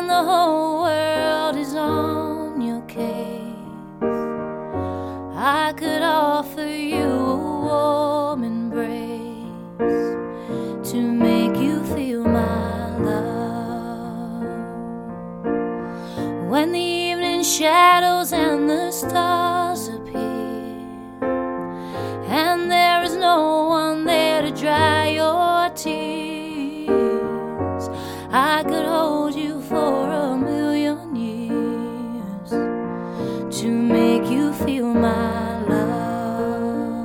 and the whole world is on your case, I could offer you a warm embrace to make you feel my love. When the evening shadows and the stars appear, and there is no one there to dry your tears, I could hold you for 1,000,000 years to make you feel my love.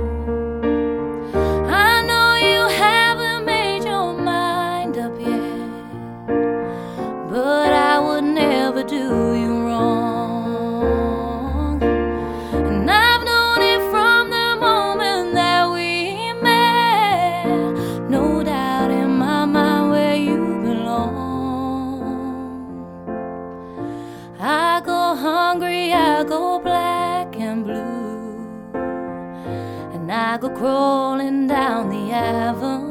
I know you haven't made your mind up yet, but I would never do you wrong. And I've known it from the moment that we met, no doubt in my mind where you belong. I go hungry, I go black and blue, and I go crawling down the avenue.